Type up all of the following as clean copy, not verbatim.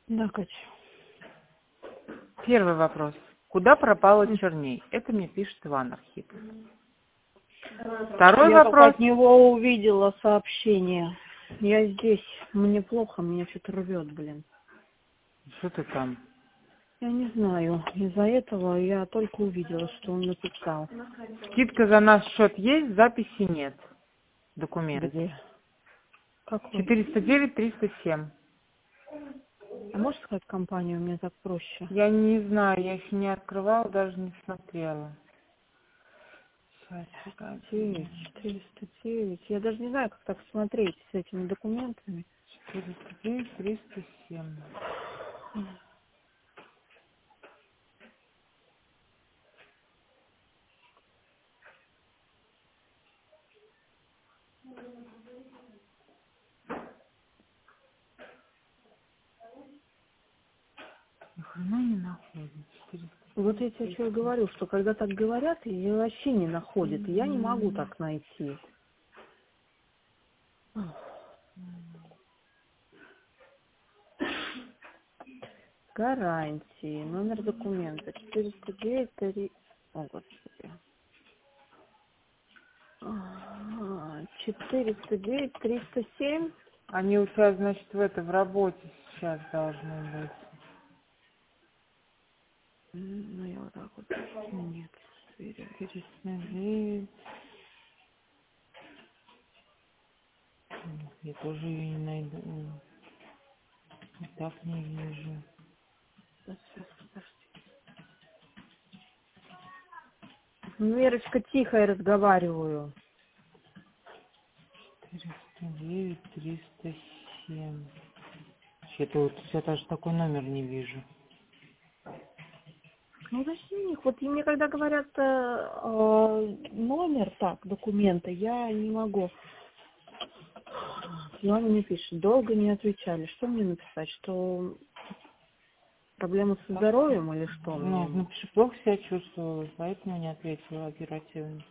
Да, Катя. Первый вопрос. Куда пропала Черней? Это мне пишет Иван Архипов. Второй Я только вопрос. от него увидела сообщение. Я здесь. Мне плохо, меня что-то рвет, блин. Что ты там? Я не знаю. Из-за этого я только увидела, что он написал. Скидка за наш счет есть, записи нет. Документ. Где? Какой? 409-307. А можешь сказать компанию, мне так проще? Я не знаю, я еще не открывала, даже не смотрела. Сейчас, погоди. 409. Я даже не знаю, как так смотреть с этими документами. 409-307. Ни хрена не находит. Вот я тебе что и говорю, что когда так говорят, ее вообще не находят. И я не могу так найти. Гарантии. Номер документа. 409 3... О, Господи. 409-307. Они у тебя, значит, в работе сейчас должны быть. Ну, я вот так вот. Нет, сверяю. 409. Я тоже ее не найду. И так не вижу. Сейчас, подожди. Ну, Верочка, тихо я разговариваю. 409-307. Что-то вот я даже такой номер не вижу. Ну, уточни их. Вот и мне когда говорят номер, так, документа, я не могу. И он мне пишет, долго не отвечали. Что мне написать? Что проблемы со здоровьем или что Ну, мне? напиши, плохо себя чувствовала, поэтому не ответила оперативно.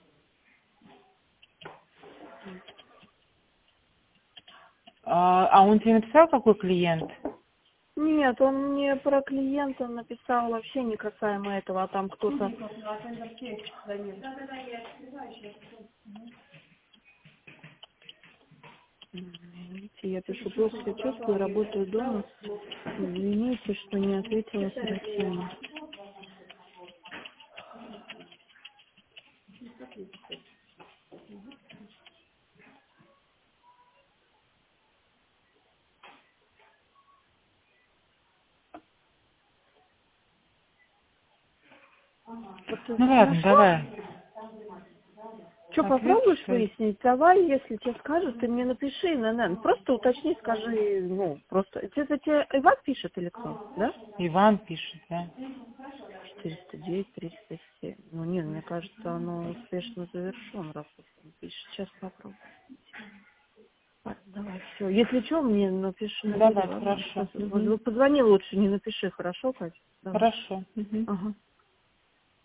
А он тебе написал, какой клиент? Нет, он мне про клиента написал вообще не касаемо этого, а там кто-то... Извините, я пишу, плохо себя чувствую, работаю дома. Извините, что не ответила оперативно. Вот ты Ну ладно, нашла? давай. Что, попробуешь Ответишь. выяснить? Давай, если тебе скажут, ты мне напиши, просто уточни, скажи, ну, просто. Это тебе Иван пишет или кто, да? Иван пишет, да? 409-307. Ну, нет, мне кажется, оно успешно завершен, раз уж он пишет. Сейчас попробую. Ладно, давай, все. Если что, мне напиши, набери, Давай, ладно? хорошо. Позвони лучше, не напиши, хорошо, Катя? Давай. Хорошо. Ага.